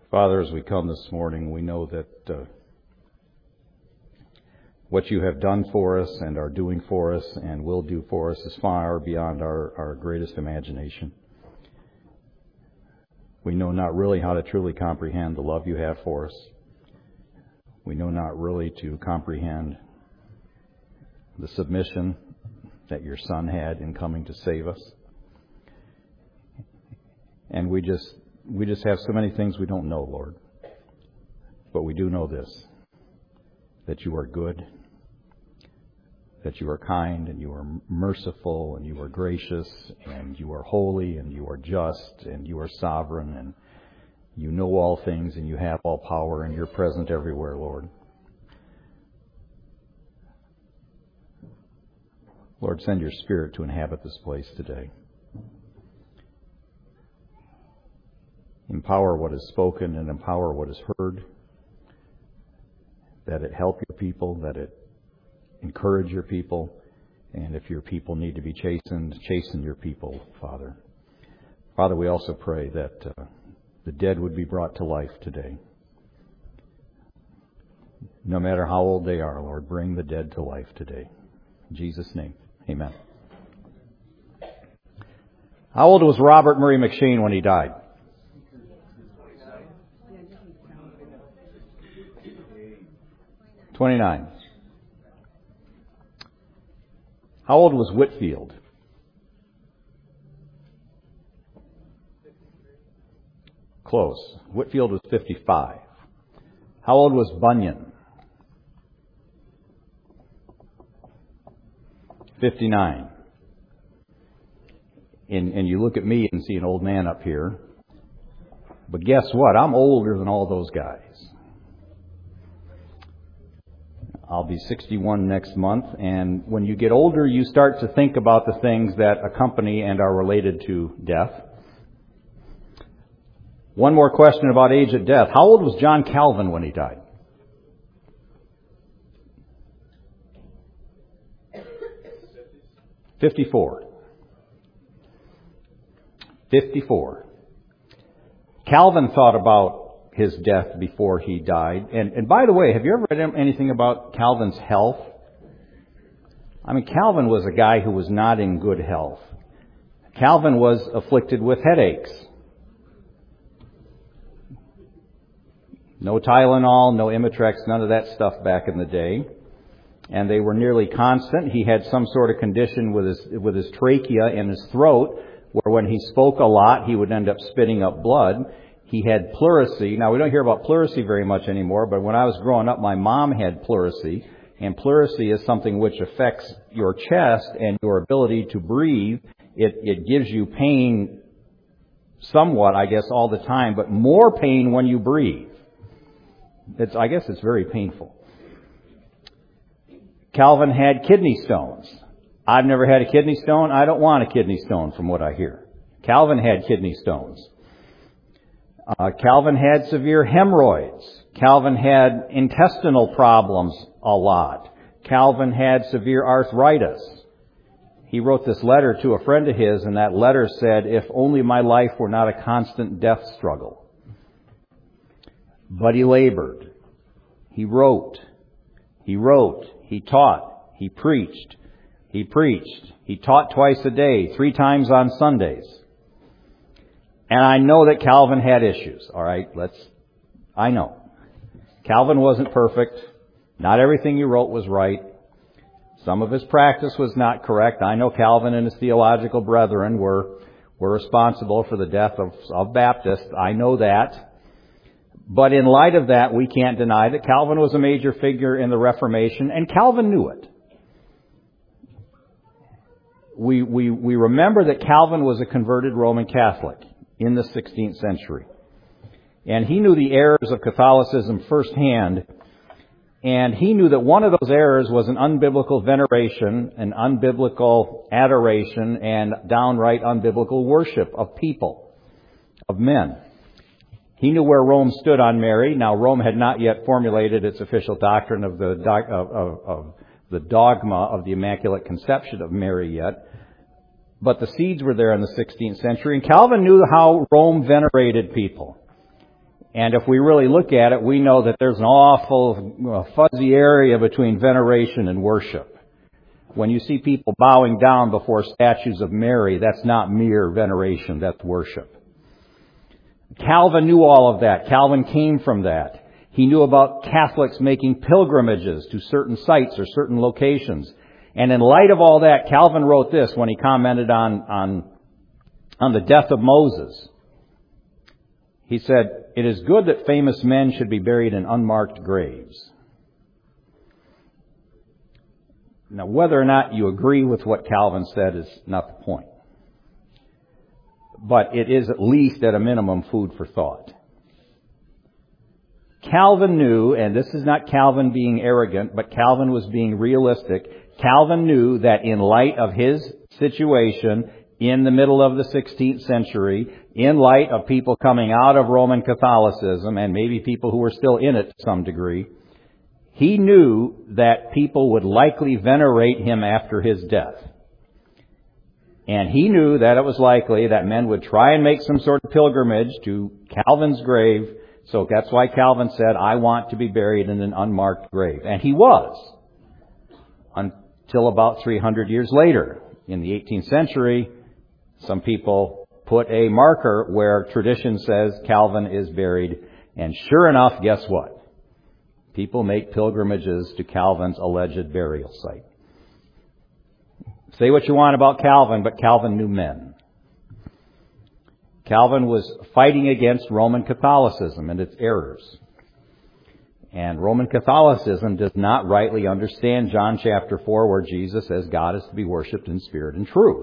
Father, as we come this morning, we know that what you have done for us and are doing for us and will do for us is far beyond our greatest imagination. We know not really how to truly comprehend the love you have for us. We know not really to comprehend the submission that your Son had in coming to save us. And we just have so many things we don't know, Lord. But we do know this, that you are good, that you are kind, and you are merciful, and you are gracious, and you are holy, and you are just, and you are sovereign, and you know all things, and you have all power, and you're present everywhere, Lord. Lord, send your Spirit to inhabit this place today. Empower what is spoken and empower what is heard, that it help your people, that it encourage your people, and if your people need to be chastened, chasten your people, Father. Father, we also pray that the dead would be brought to life today. No matter how old they are, Lord, bring the dead to life today. In Jesus' name, amen. How old was Robert Murray McShane when he died? 29. How old was Whitefield? Close. Whitefield was 55. How old was Bunyan? 59. And you look at me and see an old man up here. But guess what? I'm older than all those guys. I'll be 61 next month, and when you get older, you start to think about the things that accompany and are related to death. One more question about age at death. How old was John Calvin when he died? "54. 54. Calvin thought about his death before he died. And by the way, have you ever read anything about Calvin's health? I mean, Calvin was a guy who was not in good health. Calvin was afflicted with headaches. No Tylenol, no Imitrex, none of that stuff back in the day. And they were nearly constant. He had some sort of condition with his trachea in his throat, where when he spoke a lot, he would end up spitting up blood. He had pleurisy. Now, we don't hear about pleurisy very much anymore, but when I was growing up, my mom had pleurisy. And pleurisy is something which affects your chest and your ability to breathe. It gives you pain somewhat, I guess, all the time, but more pain when you breathe. I guess it's very painful. Calvin had kidney stones. I've never had a kidney stone. I don't want a kidney stone from what I hear. Calvin had kidney stones. Calvin had severe hemorrhoids. Calvin had intestinal problems a lot. Calvin had severe arthritis. He wrote this letter to a friend of his, and that letter said, "If only my life were not a constant death struggle." But he labored. He wrote. He taught. He preached. He taught twice a day, 3 times on Sundays. And I know that Calvin had issues, all right? I know. Calvin wasn't perfect. Not everything he wrote was right. Some of his practice was not correct. I know Calvin and his theological brethren were responsible for the death of Baptists. I know that. But in light of that, we can't deny that Calvin was a major figure in the Reformation, and Calvin knew it. We remember that Calvin was a converted Roman Catholic in the 16th century. And he knew the errors of Catholicism firsthand. And he knew that one of those errors was an unbiblical veneration, an unbiblical adoration, and downright unbiblical worship of people, of men. He knew where Rome stood on Mary. Now, Rome had not yet formulated its official doctrine of the dogma of the Immaculate Conception of Mary yet. But the seeds were there in the 16th century. And Calvin knew how Rome venerated people. And if we really look at it, we know that there's an awful fuzzy area between veneration and worship. When you see people bowing down before statues of Mary, that's not mere veneration, that's worship. Calvin knew all of that. Calvin came from that. He knew about Catholics making pilgrimages to certain sites or certain locations. And in light of all that, Calvin wrote this when he commented on the death of Moses. He said, "It is good that famous men should be buried in unmarked graves." Now, whether or not you agree with what Calvin said is not the point. But it is at least at a minimum food for thought. Calvin knew, and this is not Calvin being arrogant, but Calvin was being realistic. Calvin knew that in light of his situation in the middle of the 16th century, in light of people coming out of Roman Catholicism and maybe people who were still in it to some degree, he knew that people would likely venerate him after his death. And he knew that it was likely that men would try and make some sort of pilgrimage to Calvin's grave. So that's why Calvin said, "I want to be buried in an unmarked grave." And he was. Until about 300 years later. In the 18th century, some people put a marker where tradition says Calvin is buried. And sure enough, guess what? People make pilgrimages to Calvin's alleged burial site. Say what you want about Calvin, but Calvin knew men. Calvin was fighting against Roman Catholicism and its errors. And Roman Catholicism does not rightly understand John chapter 4, where Jesus says God is to be worshipped in spirit and truth.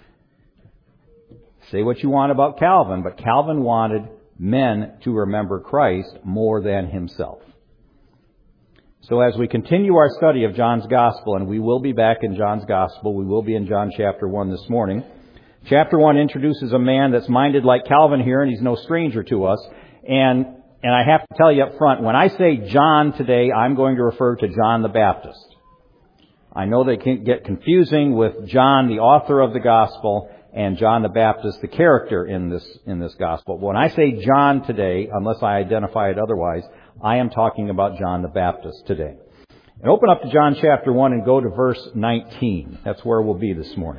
Say what you want about Calvin, but Calvin wanted men to remember Christ more than himself. So as we continue our study of John's Gospel, and we will be back in John's Gospel, we will be in John chapter 1 this morning. Chapter 1 introduces a man that's minded like Calvin here, and he's no stranger to us. And I have to tell you up front, when I say John today, I'm going to refer to John the Baptist. I know they can get confusing with John, the author of the Gospel, and John the Baptist, the character in this Gospel. When I say John today, unless I identify it otherwise, I am talking about John the Baptist today. And open up to John chapter 1 and go to verse 19. That's where we'll be this morning.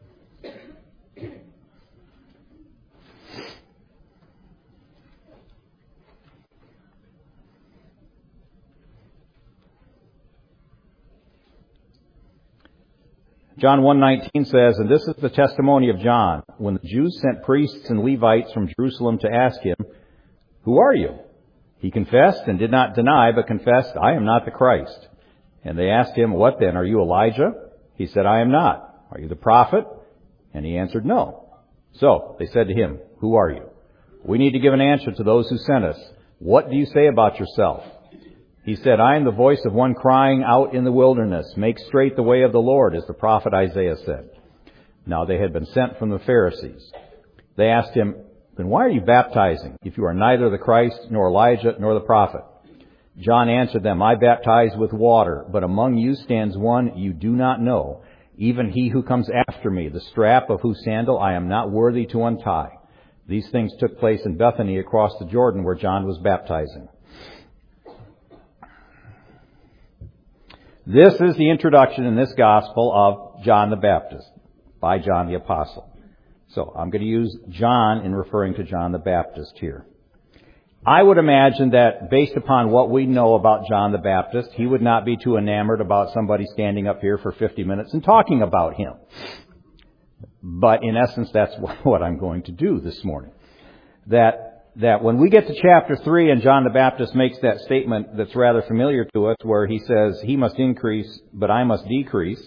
John 1:19 says, "And this is the testimony of John, when the Jews sent priests and Levites from Jerusalem to ask him, 'Who are you?' He confessed and did not deny, but confessed, 'I am not the Christ.' And they asked him, 'What then? Are you Elijah?' He said, 'I am not.' 'Are you the prophet?' And he answered, 'No.' So they said to him, 'Who are you?' 'We need to give an answer to those who sent us. What do you say about yourself?' He said, 'I am the voice of one crying out in the wilderness, make straight the way of the Lord, as the prophet Isaiah said.' Now they had been sent from the Pharisees. They asked him, 'Then why are you baptizing, if you are neither the Christ, nor Elijah, nor the prophet?' John answered them, 'I baptize with water, but among you stands one you do not know, even he who comes after me, the strap of whose sandal I am not worthy to untie.' These things took place in Bethany across the Jordan, where John was baptizing." This is the introduction in this gospel of John the Baptist by John the Apostle. So I'm going to use John in referring to John the Baptist here. I would imagine that based upon what we know about John the Baptist, he would not be too enamored about somebody standing up here for 50 minutes and talking about him. But in essence, that's what I'm going to do this morning. That when we get to chapter 3 and John the Baptist makes that statement that's rather familiar to us, where he says, "He must increase, but I must decrease,"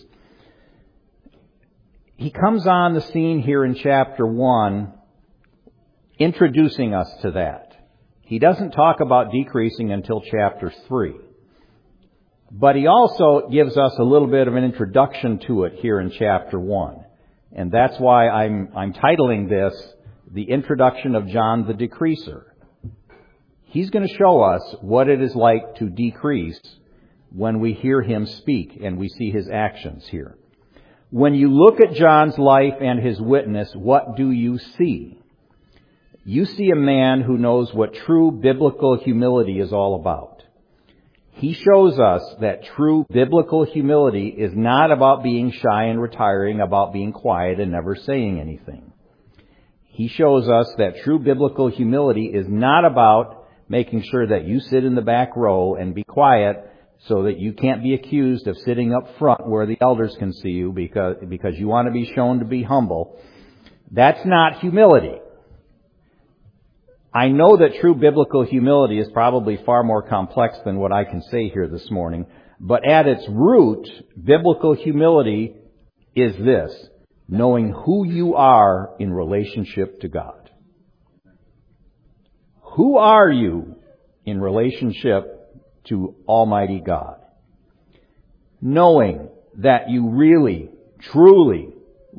he comes on the scene here in chapter 1, introducing us to that. He doesn't talk about decreasing until chapter 3. But he also gives us a little bit of an introduction to it here in chapter 1. And that's why I'm titling this, "The Introduction of John the Decreaser." He's going to show us what it is like to decrease when we hear him speak and we see his actions here. When you look at John's life and his witness, what do you see? you see a man who knows what true biblical humility is all about. He shows us that true biblical humility is not about being shy and retiring, about being quiet and never saying anything. He shows us that true biblical humility is not about making sure that you sit in the back row and be quiet so that you can't be accused of sitting up front where the elders can see you because you want to be shown to be humble. That's not humility. I know that true biblical humility is probably far more complex than what I can say here this morning, but at its root, biblical humility is this: knowing who you are in relationship to God. Who are you in relationship to Almighty God? Knowing that you really, truly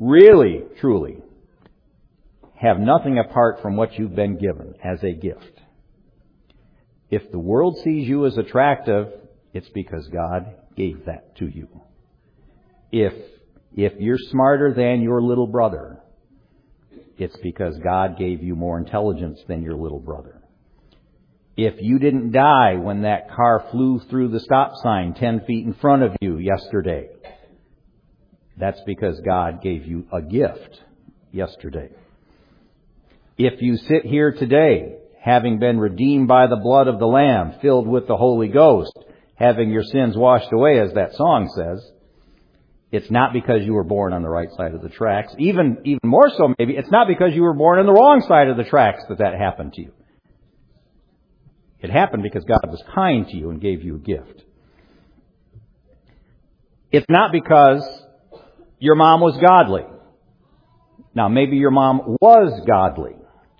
have nothing apart from what you've been given as a gift. If the world sees you as attractive, it's because God gave that to you. If you're smarter than your little brother, it's because God gave you more intelligence than your little brother. If you didn't die when that car flew through the stop sign 10 feet in front of you yesterday, that's because God gave you a gift yesterday. If you sit here today, having been redeemed by the blood of the Lamb, filled with the Holy Ghost, having your sins washed away, as that song says, it's not because you were born on the right side of the tracks. Even more so, maybe, it's not because you were born on the wrong side of the tracks that happened to you. It happened because God was kind to you and gave you a gift. It's not because your mom was godly. Now, maybe your mom was godly.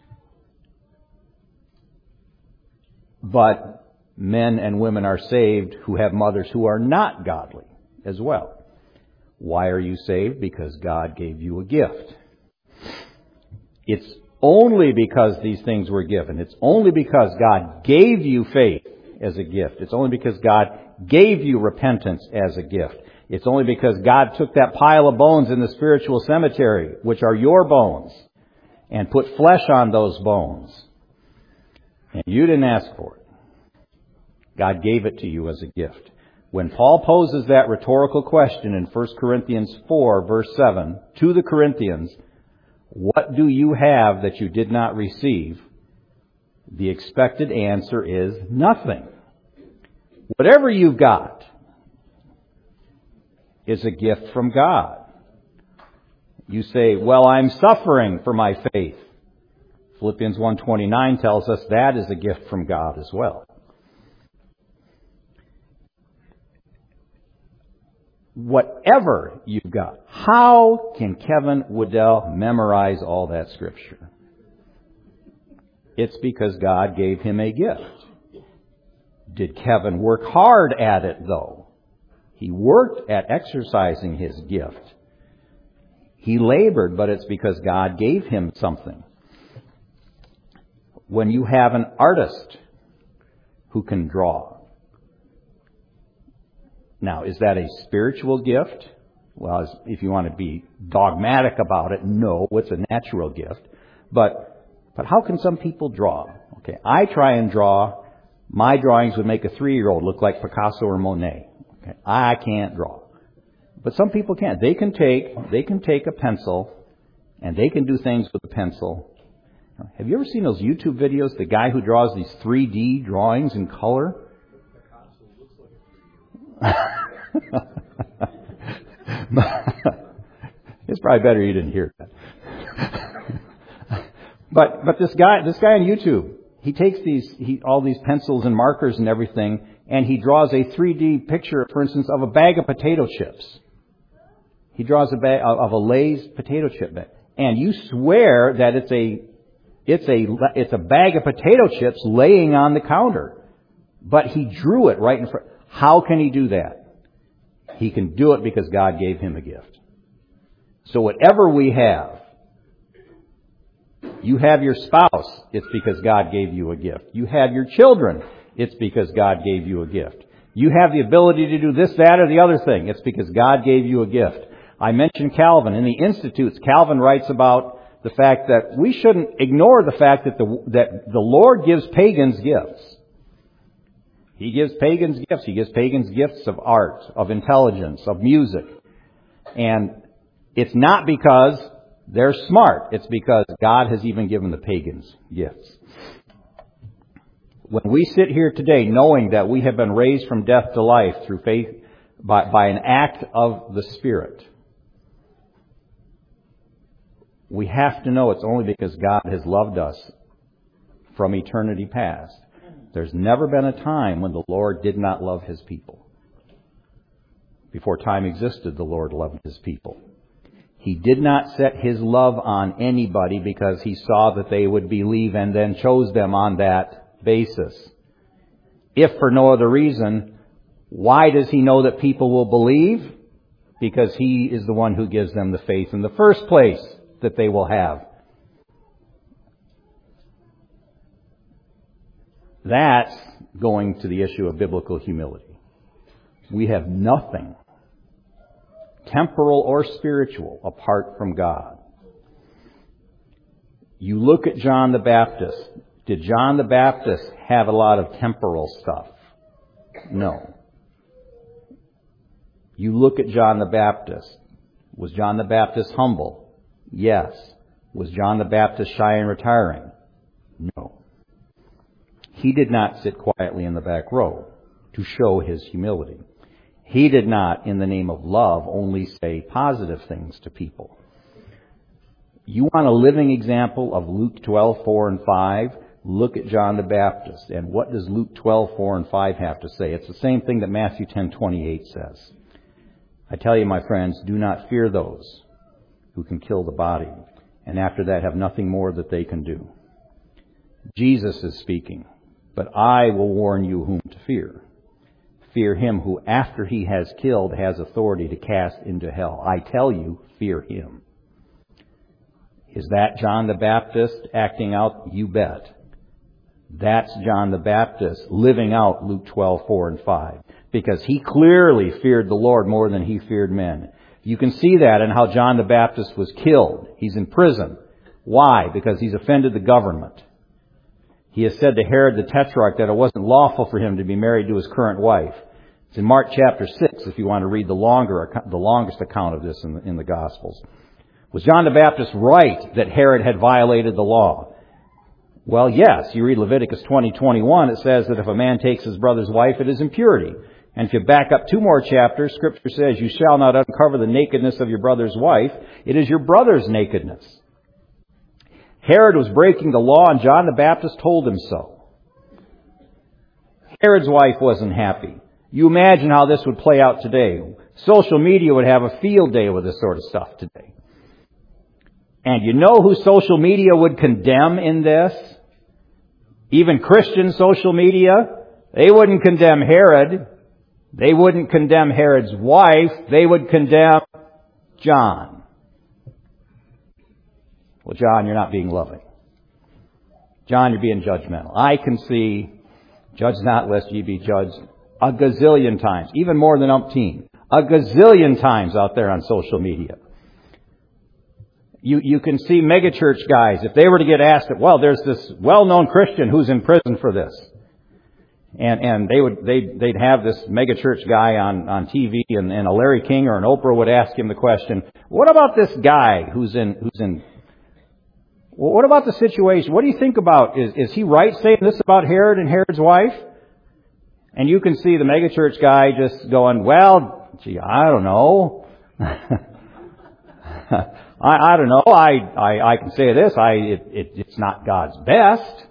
But men and women are saved who have mothers who are not godly as well. Why are you saved? Because God gave you a gift. It's only because these things were given. It's only because God gave you faith as a gift. It's only because God gave you repentance as a gift. It's only because God took that pile of bones in the spiritual cemetery, which are your bones, and put flesh on those bones. And you didn't ask for it. God gave it to you as a gift. When Paul poses that rhetorical question in 1 Corinthians 4, verse 7, to the Corinthians, what do you have that you did not receive? The expected answer is nothing. Whatever you've got is a gift from God. You say, well, I'm suffering for my faith. Philippians 1:29 tells us that is a gift from God as well. Whatever you've got. How can Kevin Waddell memorize all that Scripture? It's because God gave him a gift. Did Kevin work hard at it, though? He worked at exercising his gift. He labored, but it's because God gave him something. When you have an artist who can draw, now, is that a spiritual gift? Well, if you want to be dogmatic about it, no, it's a natural gift. But how can some people draw? Okay, I try and draw. My drawings would make a 3-year-old look like Picasso or Monet. Okay, I can't draw. But some people can. They can take a pencil and they can do things with a pencil. Have you ever seen those YouTube videos? The guy who draws these 3D drawings in color? It's probably better you didn't hear that. But this guy on YouTube, he takes all these pencils and markers and everything, and he draws a 3D picture, for instance, of a bag of potato chips. He draws a bag of a Lay's potato chip bag, and you swear that it's a bag of potato chips laying on the counter, but he drew it right in front. How can he do that? He can do it because God gave him a gift. So whatever we have, you have your spouse, it's because God gave you a gift. You have your children, it's because God gave you a gift. You have the ability to do this, that, or the other thing, it's because God gave you a gift. I mentioned Calvin. In the Institutes, Calvin writes about the fact that we shouldn't ignore the fact that the Lord gives pagans gifts. He gives pagans gifts. He gives pagans gifts of art, of intelligence, of music. And it's not because they're smart. It's because God has even given the pagans gifts. When we sit here today knowing that we have been raised from death to life through faith by an act of the Spirit, we have to know it's only because God has loved us from eternity past. There's never been a time when the Lord did not love His people. Before time existed, the Lord loved His people. He did not set His love on anybody because He saw that they would believe and then chose them on that basis. If for no other reason, why does He know that people will believe? Because He is the one who gives them the faith in the first place that they will have. That's going to the issue of biblical humility. We have nothing, temporal or spiritual, apart from God. You look at John the Baptist. Did John the Baptist have a lot of temporal stuff? No. You look at John the Baptist. Was John the Baptist humble? Yes. Was John the Baptist shy and retiring? No. He did not sit quietly in the back row to show his humility. He did not, in the name of love, only say positive things to people. You want a living example of Luke 12:4 and 5? Look at John the Baptist. And what does Luke 12:4 and 5 have to say? It's the same thing that Matthew 10:28 says. I tell you, my friends, do not fear those who can kill the body, and after that have nothing more that they can do. Jesus is speaking, but I will warn you whom to fear. Fear him who, after he has killed, has authority to cast into hell. I tell you, fear him. Is that John the Baptist acting out? You bet. That's John the Baptist living out Luke 12:4 and 5. Because he clearly feared the Lord more than he feared men. You can see that in how John the Baptist was killed. He's in prison. Why? Because he's offended the government. He has said to Herod the Tetrarch that it wasn't lawful for him to be married to his current wife. It's in Mark chapter 6 if you want to read the longest account of this in the Gospels. Was John the Baptist right that Herod had violated the law? Well, yes. You read Leviticus 20:21, it says that if a man takes his brother's wife, it is impurity. And if you back up 2 more chapters, Scripture says, you shall not uncover the nakedness of your brother's wife. It is your brother's nakedness. Herod was breaking the law, and John the Baptist told him so. Herod's wife wasn't happy. You imagine how this would play out today. Social media would have a field day with this sort of stuff today. And you know who social media would condemn in this? Even Christian social media. They wouldn't condemn Herod. They wouldn't condemn Herod's wife. They would condemn John. Well, John, you're not being loving. John, you're being judgmental. I can see, judge not lest ye be judged, a gazillion times, even more than umpteen, a gazillion times out there on social media. You can see megachurch guys, if they were to get asked, well, there's this well-known Christian who's in prison for this. And they'd have this megachurch guy on TV, and a Larry King or an Oprah would ask him the question, what about this guy who's in what about the situation? What do you think about? Is he right saying this about Herod and Herod's wife? And you can see the megachurch guy just going, well, gee, I don't know. I don't know. I can say this. It's not God's best.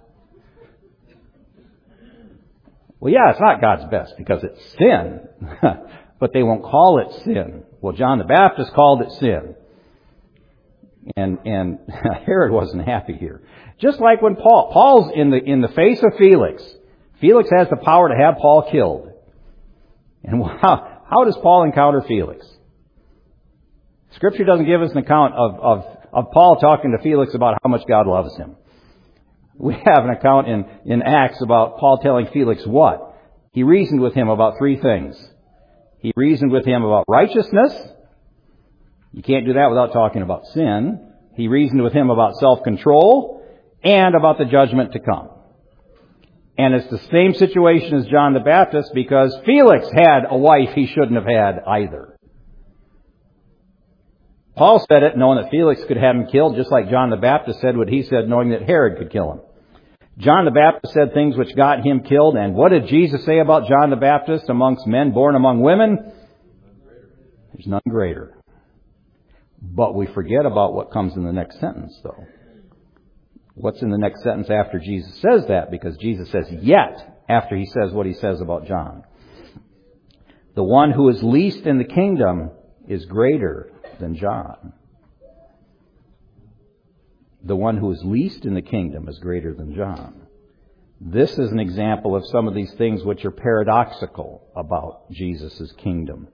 Well, yeah, it's not God's best because it's sin. But they won't call it sin. Well, John the Baptist called it sin. And Herod wasn't happy here. Just like when Paul's in the face of Felix. Felix has the power to have Paul killed. And how does Paul encounter Felix? Scripture doesn't give us an account of Paul talking to Felix about how much God loves him. We have an account in Acts about Paul telling Felix what? He reasoned with him about 3 things. He reasoned with him about righteousness. You can't do that without talking about sin. He reasoned with him about self-control and about the judgment to come. And it's the same situation as John the Baptist, because Felix had a wife he shouldn't have had either. Paul said it knowing that Felix could have him killed, just like John the Baptist said what he said knowing that Herod could kill him. John the Baptist said things which got him killed, and what did Jesus say about John the Baptist amongst men born among women? There's none greater. But we forget about what comes in the next sentence, though. What's in the next sentence after Jesus says that? Because Jesus says, yet, after he says what he says about John. The one who is least in the kingdom is greater than John. The one who is least in the kingdom is greater than John. This is an example of some of these things which are paradoxical about Jesus' kingdom.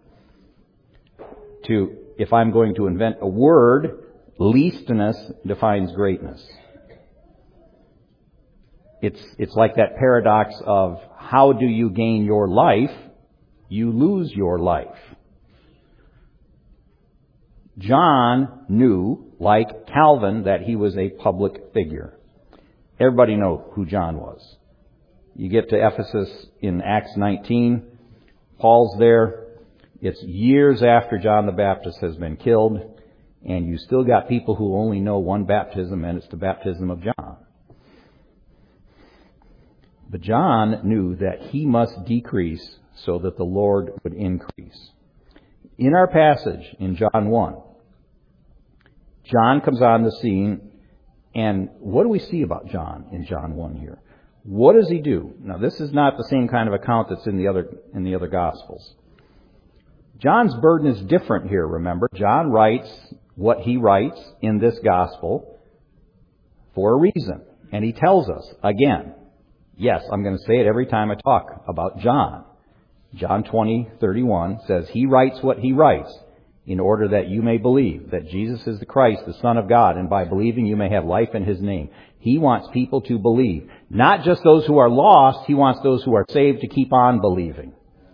If I'm going to invent a word, leastness defines greatness. It's like that paradox of how do you gain your life? You lose your life. John knew, like Calvin, that he was a public figure. Everybody know who John was. You get to Ephesus in Acts 19. Paul's there. It's years after John the Baptist has been killed, and you still got people who only know one baptism, and it's the baptism of John. But John knew that he must decrease so that the Lord would increase. In our passage in John 1, John comes on the scene, and what do we see about John in John 1 here? What does he do? Now, this is not the same kind of account that's in the other Gospels. John's burden is different here, remember. John writes what he writes in this Gospel for a reason. And he tells us, again, yes, I'm going to say it every time I talk about John. John 20:31 says, he writes what he writes in order that you may believe that Jesus is the Christ, the Son of God, and by believing you may have life in his name. He wants people to believe. Not just those who are lost, he wants those who are saved to keep on believing.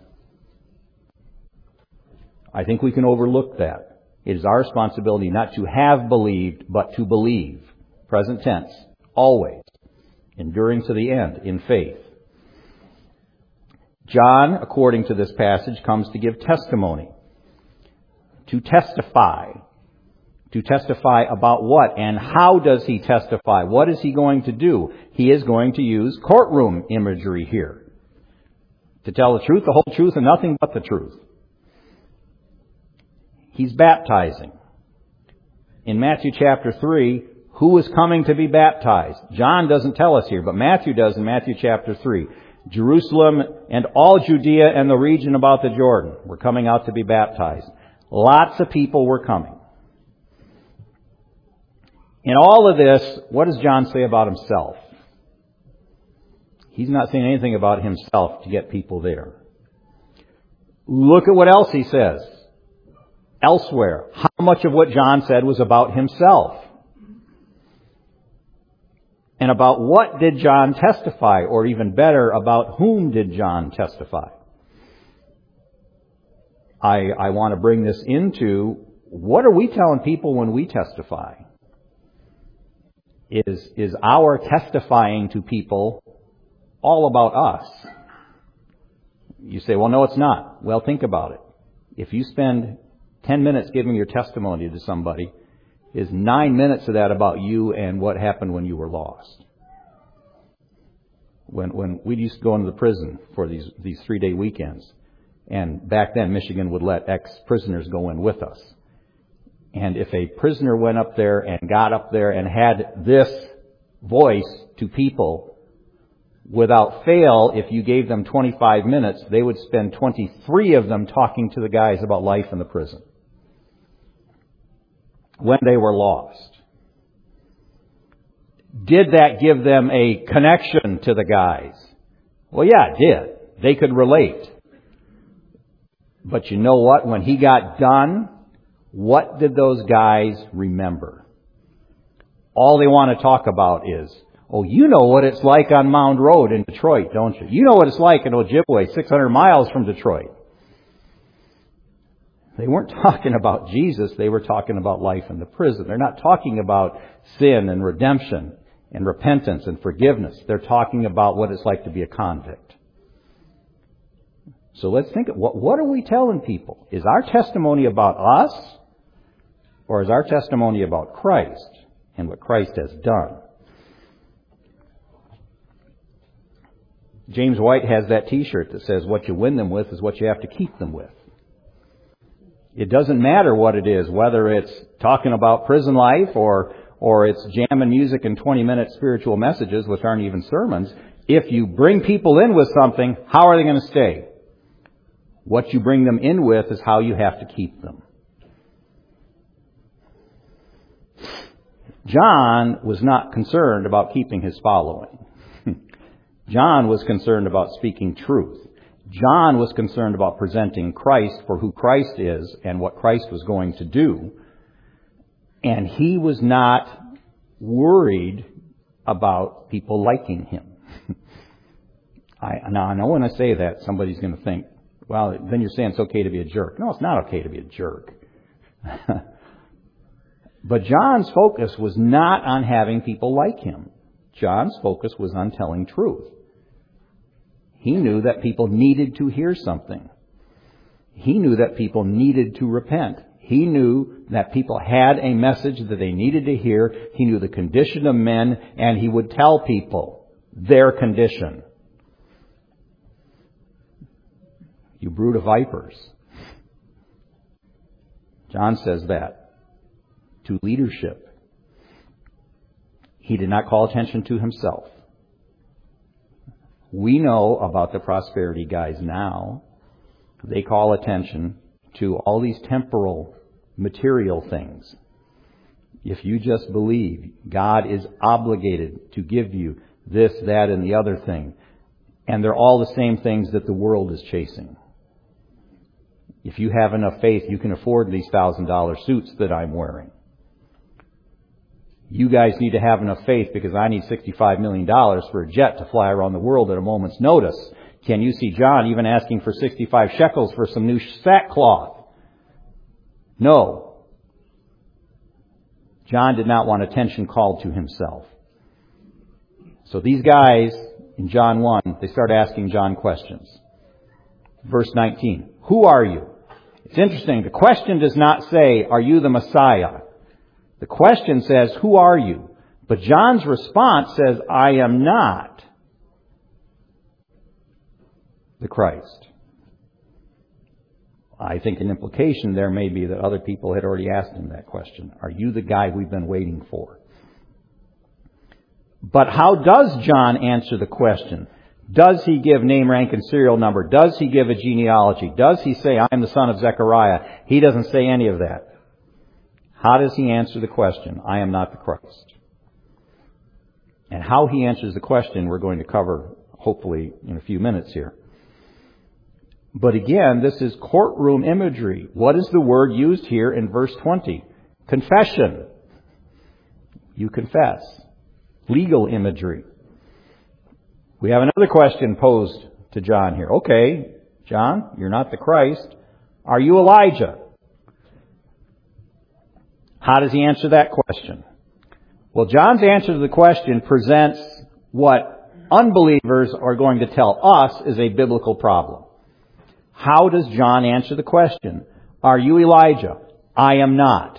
I think we can overlook that. It is our responsibility not to have believed, but to believe. Present tense. Always. Enduring to the end in faith. John, according to this passage, comes to give testimony. To testify. To testify about what? And how does he testify? What is he going to do? He is going to use courtroom imagery here. To tell the truth, the whole truth, and nothing but the truth. He's baptizing. In Matthew chapter 3, who is coming to be baptized? John doesn't tell us here, but Matthew does in Matthew chapter 3. Jerusalem and all Judea and the region about the Jordan were coming out to be baptized. Lots of people were coming. In all of this, what does John say about himself? He's not saying anything about himself to get people there. Look at what else he says. Elsewhere, how much of what John said was about himself? And about what did John testify? Or even better, about whom did John testify? I want to bring this into, what are we telling people when we testify? Is our testifying to people all about us? You say, well, no, it's not. Well, think about it. If you spend 10 minutes giving your testimony to somebody, is 9 minutes of that about you and what happened when you were lost. When we used to go into the prison for these 3-day weekends, and back then Michigan would let ex-prisoners go in with us. And if a prisoner went up there and got up there and had this voice to people, without fail, if you gave them 25 minutes, they would spend 23 of them talking to the guys about life in the prison when they were lost. Did that give them a connection to the guys? Well, yeah, it did. They could relate. But you know what? When he got done, what did those guys remember? All they want to talk about is, oh, you know what it's like on Mound Road in Detroit, don't you? You know what it's like in Ojibwe, 600 miles from Detroit. They weren't talking about Jesus. They were talking about life in the prison. They're not talking about sin and redemption and repentance and forgiveness. They're talking about what it's like to be a convict. So let's think, what are we telling people? Is our testimony about us, or is our testimony about Christ and what Christ has done? James White has that t-shirt that says, what you win them with is what you have to keep them with. It doesn't matter what it is, whether it's talking about prison life or it's jamming music and 20-minute spiritual messages, which aren't even sermons. If you bring people in with something, how are they going to stay? What you bring them in with is how you have to keep them. John was not concerned about keeping his following. John was concerned about speaking truth. John was concerned about presenting Christ for who Christ is and what Christ was going to do. And he was not worried about people liking him. Now, I know when I say that, somebody's going to think, well, then you're saying it's okay to be a jerk. No, it's not okay to be a jerk. But John's focus was not on having people like him. John's focus was on telling truth. He knew that people needed to hear something. He knew that people needed to repent. He knew that people had a message that they needed to hear. He knew the condition of men, and he would tell people their condition. You brood of vipers. John says that to leadership. He did not call attention to himself. We know about the prosperity guys now. They call attention to all these temporal, material things. If you just believe, God is obligated to give you this, that, and the other thing. And they're all the same things that the world is chasing. If you have enough faith, you can afford these $1,000 suits that I'm wearing. You guys need to have enough faith because I need $65 million for a jet to fly around the world at a moment's notice. Can you see John even asking for 65 shekels for some new sackcloth? No. John did not want attention called to himself. So these guys in John 1, they start asking John questions. Verse 19, who are you? It's interesting. The question does not say, are you the Messiah? The question says, who are you? But John's response says, I am not the Christ. I think an implication there may be that other people had already asked him that question. Are you the guy we've been waiting for? But how does John answer the question? Does he give name, rank, and serial number? Does he give a genealogy? Does he say, I am the son of Zechariah? He doesn't say any of that. How does he answer the question, I am not the Christ? And how he answers the question we're going to cover, hopefully, in a few minutes here. But again, this is courtroom imagery. What is the word used here in verse 20? Confession. You confess. Legal imagery. We have another question posed to John here. Okay, John, you're not the Christ. Are you Elijah? How does he answer that question? Well, John's answer to the question presents what unbelievers are going to tell us is a biblical problem. How does John answer the question? Are you Elijah? I am not.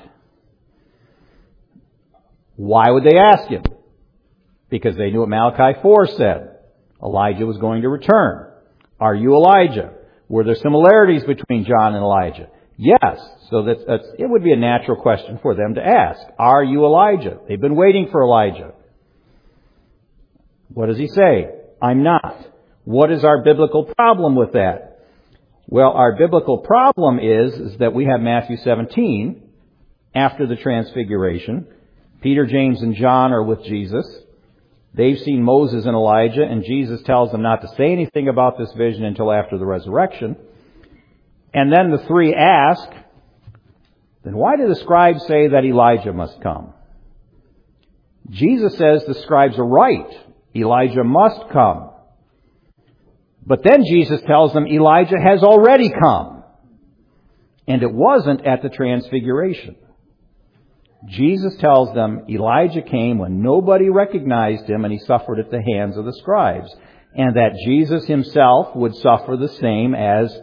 Why would they ask him? Because they knew what Malachi 4 said. Elijah was going to return. Are you Elijah? Were there similarities between John and Elijah? Yes. So it would be a natural question for them to ask. Are you Elijah? They've been waiting for Elijah. What does he say? I'm not. What is our biblical problem with that? Well, our biblical problem is that we have Matthew 17 after the transfiguration. Peter, James, and John are with Jesus. They've seen Moses and Elijah, and Jesus tells them not to say anything about this vision until after the resurrection. And then the three ask, then why do the scribes say that Elijah must come? Jesus says the scribes are right. Elijah must come. But then Jesus tells them Elijah has already come. And it wasn't at the Transfiguration. Jesus tells them Elijah came when nobody recognized him and he suffered at the hands of the scribes. And that Jesus himself would suffer the same as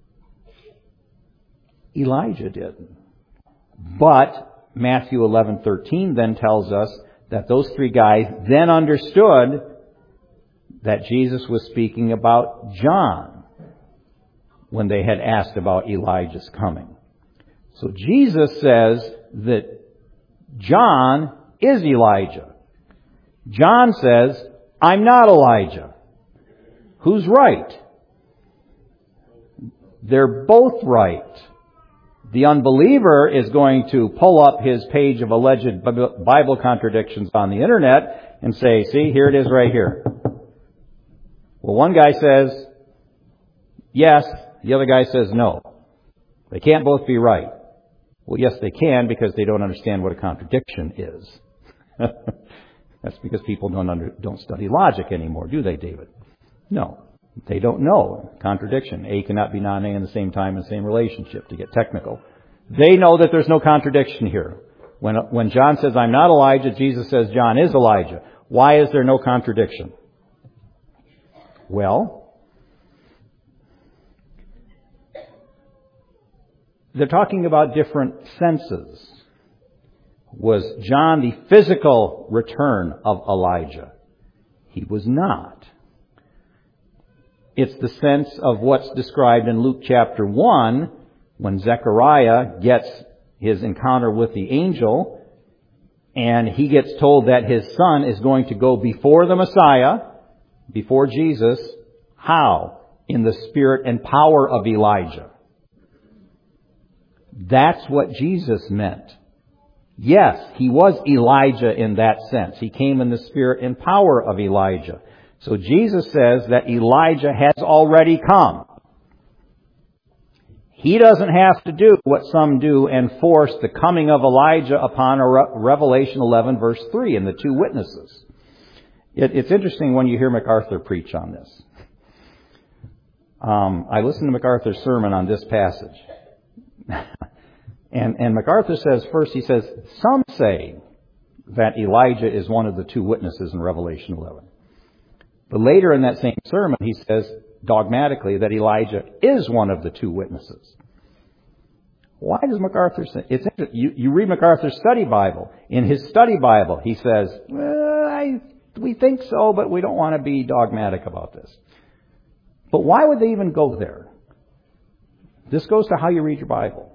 Elijah did. But Matthew 11:13 then tells us that those three guys then understood that Jesus was speaking about John when they had asked about Elijah's coming. So Jesus says that John is Elijah. John says, I'm not Elijah. Who's right? They're both right. The unbeliever is going to pull up his page of alleged Bible contradictions on the internet and say, see, here it is right here. Well, one guy says yes, the other guy says no. They can't both be right. Well, yes, they can, because they don't understand what a contradiction is. That's because people don't study logic anymore, do they, David? No. They don't know contradiction. A cannot be non-A in the same time in the same relationship, to get technical. They know that there's no contradiction here. When John says, I'm not Elijah, Jesus says John is Elijah. Why is there no contradiction? Well, they're talking about different senses. Was John the physical return of Elijah? He was not. It's the sense of what's described in Luke chapter 1 when Zechariah gets his encounter with the angel and he gets told that his son is going to go before the Messiah, before Jesus. How? In the spirit and power of Elijah. That's what Jesus meant. Yes, he was Elijah in that sense. He came in the spirit and power of Elijah. So Jesus says that Elijah has already come. He doesn't have to do what some do and force the coming of Elijah upon Revelation 11 verse 3 and the two witnesses. It's interesting when you hear MacArthur preach on this. I listened to MacArthur's sermon on this passage. And MacArthur says, first he says, some say that Elijah is one of the two witnesses in Revelation 11. But later in that same sermon, he says dogmatically that Elijah is one of the two witnesses. Why does MacArthur say? It's interesting. You read MacArthur's study Bible. In his study Bible, he says, we think so, but we don't want to be dogmatic about this. But why would they even go there? This goes to how you read your Bible.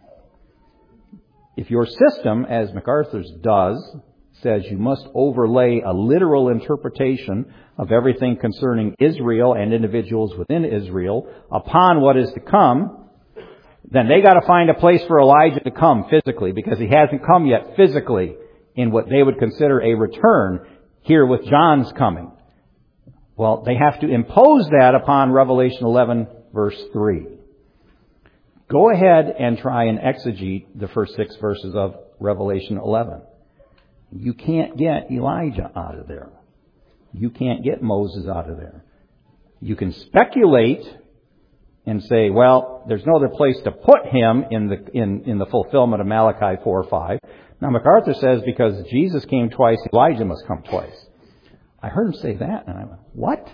If your system, as MacArthur's does, says you must overlay a literal interpretation of everything concerning Israel and individuals within Israel upon what is to come, then they got to find a place for Elijah to come physically, because he hasn't come yet physically in what they would consider a return here with John's coming. Well, they have to impose that upon Revelation 11 verse 3. Go ahead and try and exegete the first 6 verses of Revelation 11. You can't get Elijah out of there. You can't get Moses out of there. You can speculate and say, well, there's no other place to put him in the fulfillment of Malachi 4:5. Now, MacArthur says because Jesus came twice, Elijah must come twice. I heard him say that, and I went, what?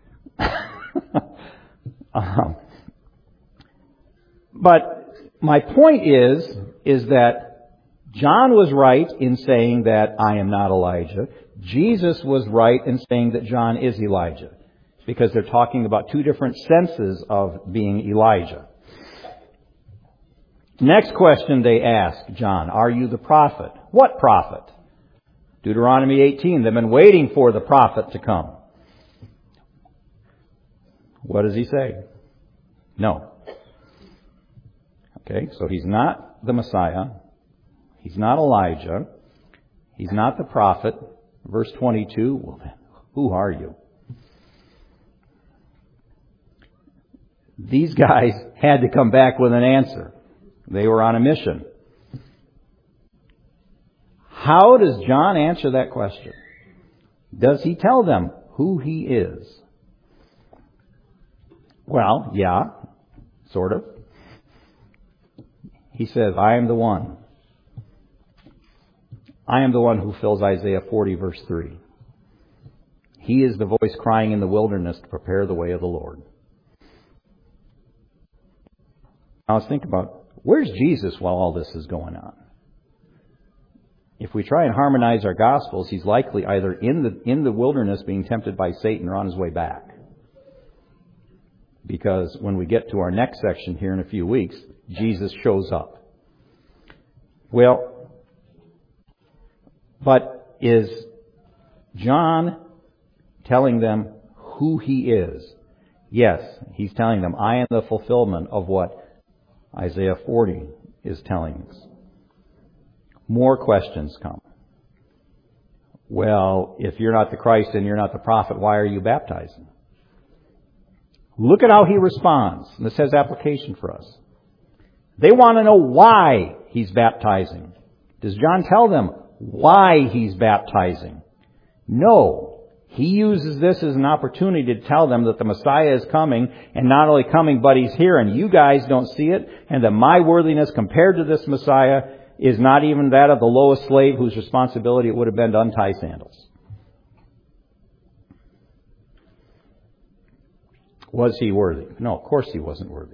But my point is that John was right in saying that I am not Elijah. Jesus was right in saying that John is Elijah, because they're talking about two different senses of being Elijah. Next question they ask John, are you the prophet? What prophet? Deuteronomy 18, they've been waiting for the prophet to come. What does he say? No. Okay, so he's not the Messiah. He's not Elijah. He's not the prophet. Verse 22, well then, who are you? These guys had to come back with an answer. They were on a mission. How does John answer that question? Does he tell them who he is? Well, yeah, sort of. He says, I am the one. I am the one who fills Isaiah 40, verse 3. He is the voice crying in the wilderness to prepare the way of the Lord. Now let's think about, where's Jesus while all this is going on? If we try and harmonize our Gospels, he's likely either in the wilderness being tempted by Satan or on his way back. Because when we get to our next section here in a few weeks, Jesus shows up. Well, but is John telling them who he is? Yes, he's telling them, I am the fulfillment of what Isaiah 40 is telling us. More questions come. Well, if you're not the Christ and you're not the prophet, why are you baptizing? Look at how he responds. And this has application for us. They want to know why he's baptizing. Does John tell them why he's baptizing? No. He uses this as an opportunity to tell them that the Messiah is coming, and not only coming, but he's here, and you guys don't see it, and that my worthiness compared to this Messiah is not even that of the lowest slave whose responsibility it would have been to untie sandals. Was he worthy? No, of course he wasn't worthy.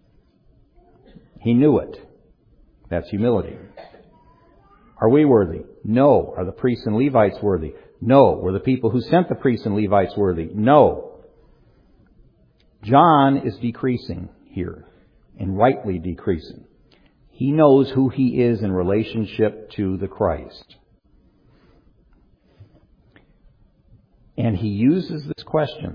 He knew it. That's humility. Are we worthy? No. Are the priests and Levites worthy? No. Were the people who sent the priests and Levites worthy? No. John is decreasing here, and rightly decreasing. He knows who he is in relationship to the Christ. And he uses this question.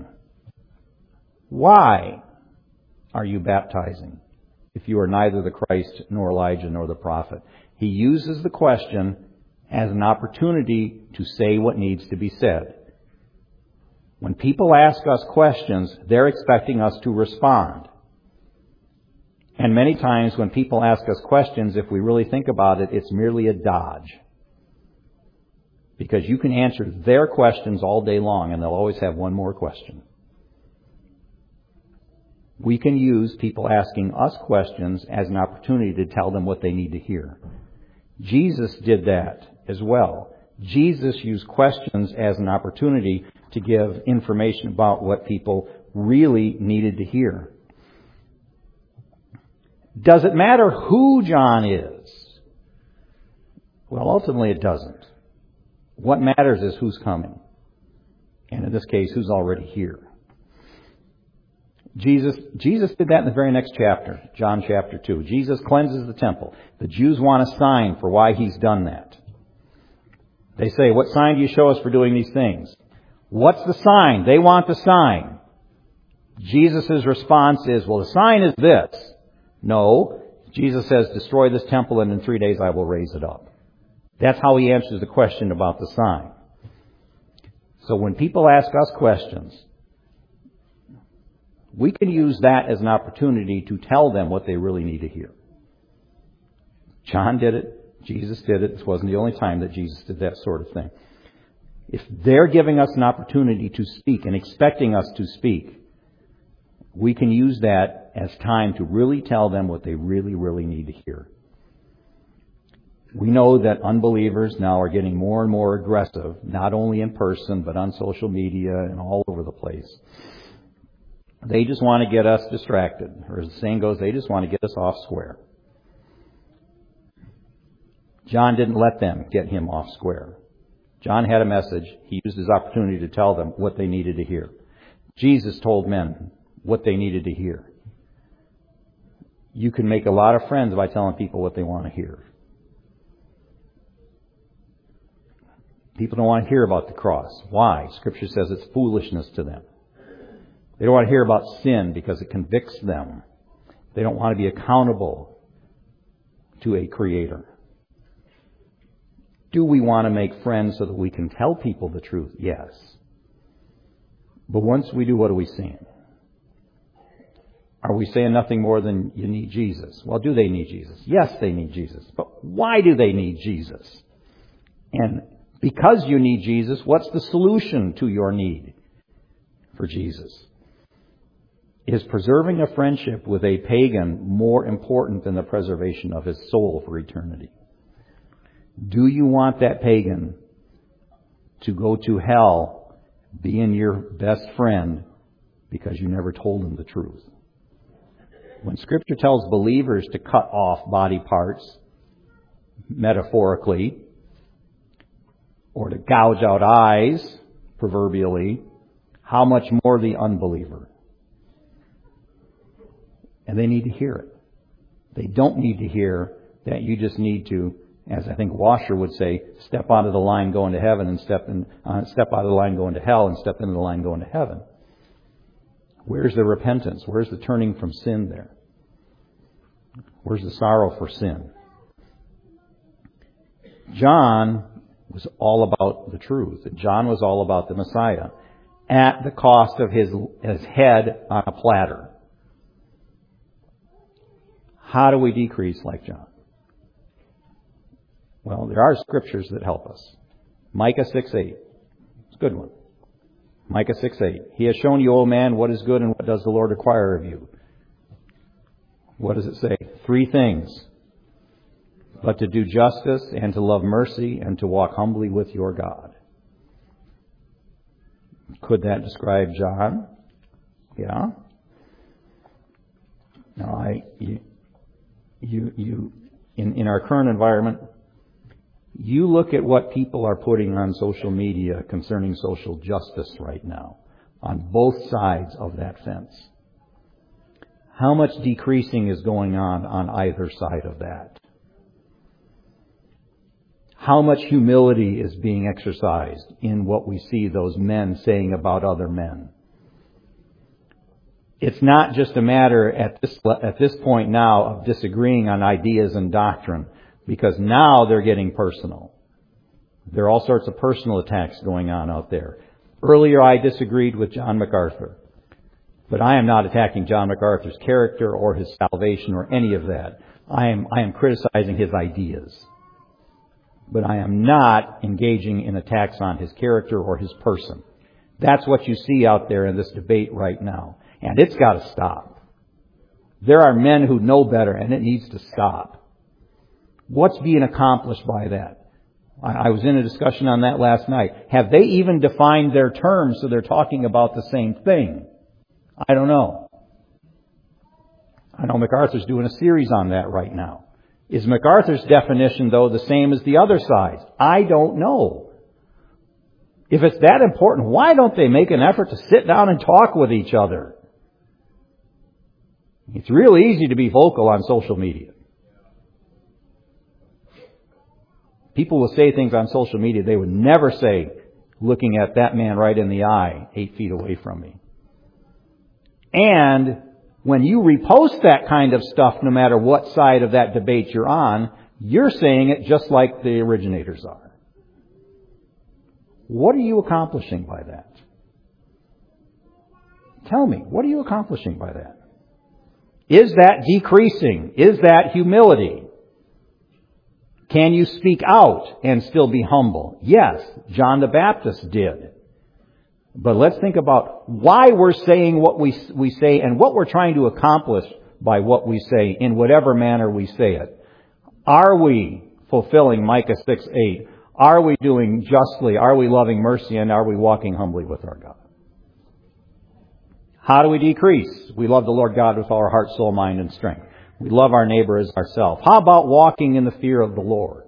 Why are you baptizing if you are neither the Christ nor Elijah nor the prophet? He uses the question as an opportunity to say what needs to be said. When people ask us questions, they're expecting us to respond. And many times when people ask us questions, if we really think about it, it's merely a dodge. Because you can answer their questions all day long, and they'll always have one more question. We can use people asking us questions as an opportunity to tell them what they need to hear. Jesus did that as well. Jesus used questions as an opportunity to give information about what people really needed to hear. Does it matter who John is? Well, ultimately it doesn't. What matters is who's coming. And in this case, who's already here. Jesus did that in the very next chapter, John chapter 2. Jesus cleanses the temple. The Jews want a sign for why he's done that. They say, what sign do you show us for doing these things? What's the sign? They want the sign. Jesus' response is, well, the sign is this. No. Jesus says, destroy this temple and in 3 days I will raise it up. That's how he answers the question about the sign. So when people ask us questions, we can use that as an opportunity to tell them what they really need to hear. John did it. Jesus did it. This wasn't the only time that Jesus did that sort of thing. If they're giving us an opportunity to speak and expecting us to speak, we can use that as time to really tell them what they really, really need to hear. We know that unbelievers now are getting more and more aggressive, not only in person, but on social media and all over the place. They just want to get us distracted. Or as the saying goes, they just want to get us off square. John didn't let them get him off square. John had a message. He used his opportunity to tell them what they needed to hear. Jesus told men what they needed to hear. You can make a lot of friends by telling people what they want to hear. People don't want to hear about the cross. Why? Scripture says it's foolishness to them. They don't want to hear about sin because it convicts them. They don't want to be accountable to a Creator. Do we want to make friends so that we can tell people the truth? Yes. But once we do, what are we saying? Are we saying nothing more than you need Jesus? Well, do they need Jesus? Yes, they need Jesus. But why do they need Jesus? And because you need Jesus, what's the solution to your need for Jesus? Is preserving a friendship with a pagan more important than the preservation of his soul for eternity? Do you want that pagan to go to hell being your best friend because you never told him the truth? When Scripture tells believers to cut off body parts, metaphorically, or to gouge out eyes, proverbially, how much more the unbeliever? And they need to hear it. They don't need to hear that you just need to, as I think Washer would say, step out of the line going to heaven and step out of the line going to hell and step into the line going to heaven. Where's the repentance? Where's the turning from sin there? Where's the sorrow for sin? John was all about the truth. John was all about the Messiah at the cost of his head on a platter. How do we decrease like John? Well, there are scriptures that help us. Micah 6:8. It's a good one. Micah 6:8. He has shown you, O man, what is good and what does the Lord require of you. What does it say? 3 things. But to do justice and to love mercy and to walk humbly with your God. Could that describe John? Yeah. Now, in our current environment, you look at what people are putting on social media concerning social justice right now, on both sides of that fence. How much decreasing is going on either side of that? How much humility is being exercised in what we see those men saying about other men? It's not just a matter at this point now of disagreeing on ideas and doctrine, because now they're getting personal. There are all sorts of personal attacks going on out there. Earlier I disagreed with John MacArthur, but I am not attacking John MacArthur's character or his salvation or any of that. I am criticizing his ideas. But I am not engaging in attacks on his character or his person. That's what you see out there in this debate right now. And it's got to stop. There are men who know better, and it needs to stop. What's being accomplished by that? I was in a discussion on that last night. Have they even defined their terms so they're talking about the same thing? I don't know. I know MacArthur's doing a series on that right now. Is MacArthur's definition, though, the same as the other side's? I don't know. If it's that important, why don't they make an effort to sit down and talk with each other? It's real easy to be vocal on social media. People will say things on social media they would never say looking at that man right in the eye 8 feet away from me. And when you repost that kind of stuff, no matter what side of that debate you're on, you're saying it just like the originators are. What are you accomplishing by that? Tell me, what are you accomplishing by that? Is that decreasing? Is that humility? Can you speak out and still be humble? Yes, John the Baptist did. But let's think about why we're saying what we say and what we're trying to accomplish by what we say in whatever manner we say it. Are we fulfilling Micah 6:8? Are we doing justly? Are we loving mercy? And are we walking humbly with our God? How do we decrease? We love the Lord God with all our heart, soul, mind, and strength. We love our neighbor as ourselves. How about walking in the fear of the Lord?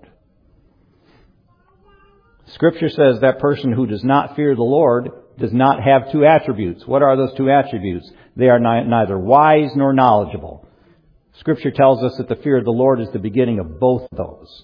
Scripture says that person who does not fear the Lord does not have 2 attributes. What are those 2 attributes? They are neither wise nor knowledgeable. Scripture tells us that the fear of the Lord is the beginning of both of those.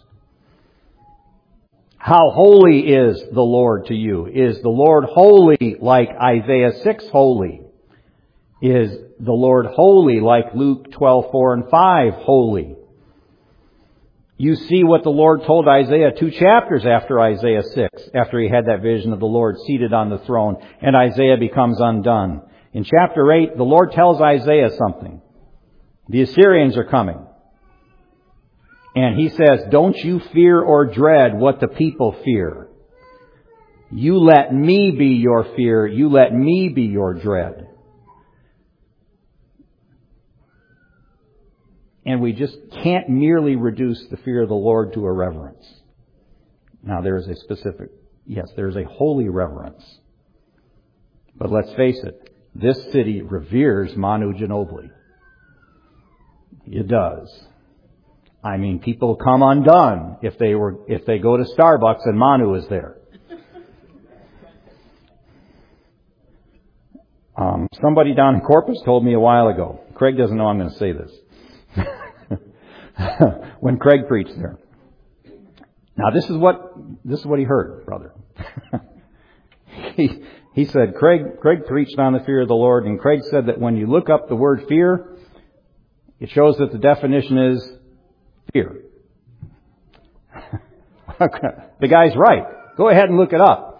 How holy is the Lord to you? Is the Lord holy like Isaiah 6 holy? Is the Lord holy like Luke 12:4 and 5 holy? You see what the Lord told Isaiah 2 chapters after Isaiah 6, after he had that vision of the Lord seated on the throne, and Isaiah becomes undone. In chapter 8, the Lord tells Isaiah something. The Assyrians are coming. And he says, don't you fear or dread what the people fear. You let me be your fear. You let me be your dread. And we just can't merely reduce the fear of the Lord to a reverence. Now there is a holy reverence. But let's face it, this city reveres Manu Ginobili. It does. I mean, people come undone if they go to Starbucks and Manu is there. Somebody down in Corpus told me a while ago. Craig doesn't know I'm going to say this. When Craig preached there. Now this is what he heard, brother. He said, Craig preached on the fear of the Lord, and Craig said that when you look up the word fear, it shows that the definition is fear. The guy's right. Go ahead and look it up.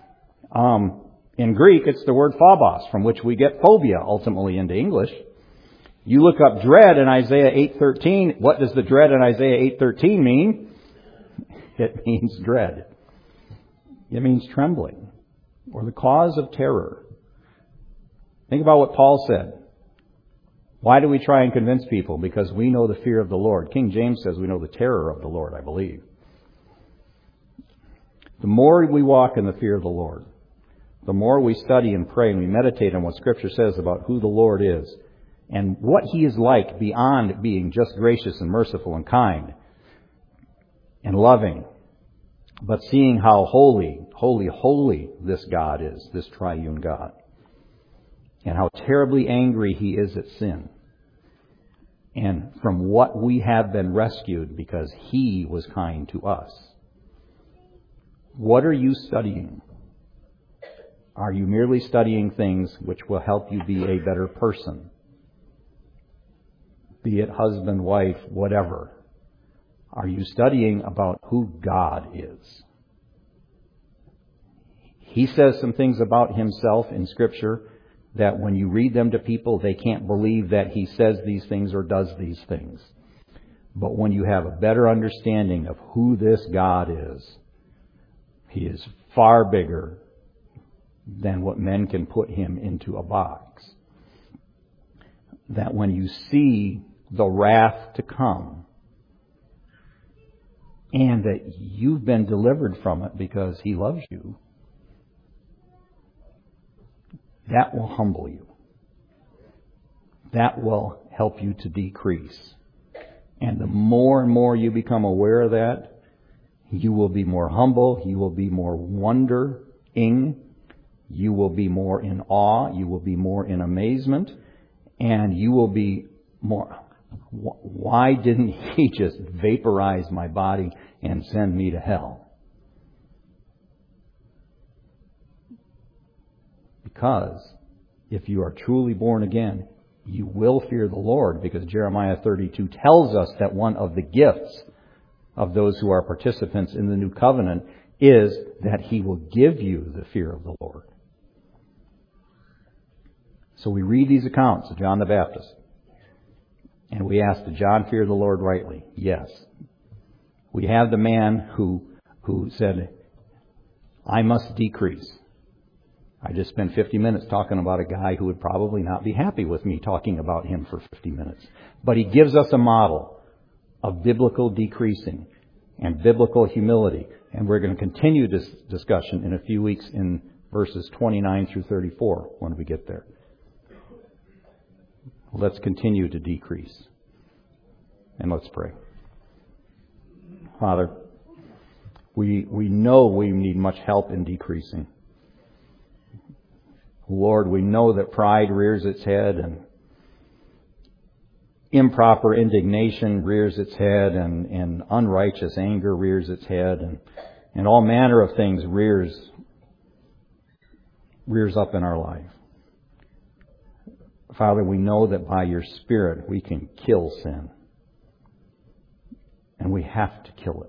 In Greek, it's the word phobos, from which we get phobia ultimately into English. You look up dread in Isaiah 8:13. What does the dread in Isaiah 8:13 mean? It means dread. It means trembling or the cause of terror. Think about what Paul said. Why do we try and convince people? Because we know the fear of the Lord. King James says we know the terror of the Lord, I believe. The more we walk in the fear of the Lord, the more we study and pray and we meditate on what Scripture says about who the Lord is and what He is like beyond being just gracious and merciful and kind and loving, but seeing how holy, holy, holy this God is, this triune God, and how terribly angry He is at sin, and from what we have been rescued because He was kind to us. What are you studying? Are you merely studying things which will help you be a better person? Be it husband, wife, whatever. Are you studying about who God is? He says some things about Himself in Scripture that when you read them to people, they can't believe that He says these things or does these things. But when you have a better understanding of who this God is, He is far bigger than what men can put Him into a box. That when you see the wrath to come, and that you've been delivered from it because He loves you, that will humble you. That will help you to decrease. And the more and more you become aware of that, you will be more humble, you will be more wondering, you will be more in awe, you will be more in amazement, and you will be more, why didn't He just vaporize my body and send me to hell? Because if you are truly born again, you will fear the Lord, because Jeremiah 32 tells us that one of the gifts of those who are participants in the new covenant is that He will give you the fear of the Lord. So we read these accounts of John the Baptist, and we ask, did John fear the Lord rightly? Yes. We have the man who said, I must decrease. I just spent 50 minutes talking about a guy who would probably not be happy with me talking about him for 50 minutes. But he gives us a model of biblical decreasing and biblical humility. And we're going to continue this discussion in a few weeks in verses 29 through 34 when we get there. Let's continue to decrease. And let's pray. Father, we know we need much help in decreasing. Lord, we know that pride rears its head and improper indignation rears its head and unrighteous anger rears its head and all manner of things rears up in our life. Father, we know that by Your Spirit we can kill sin. And we have to kill it.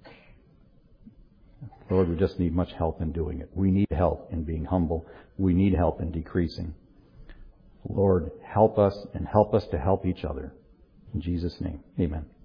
Lord, we just need much help in doing it. We need help in being humble. We need help in decreasing. Lord, help us and help us to help each other. In Jesus' name, amen.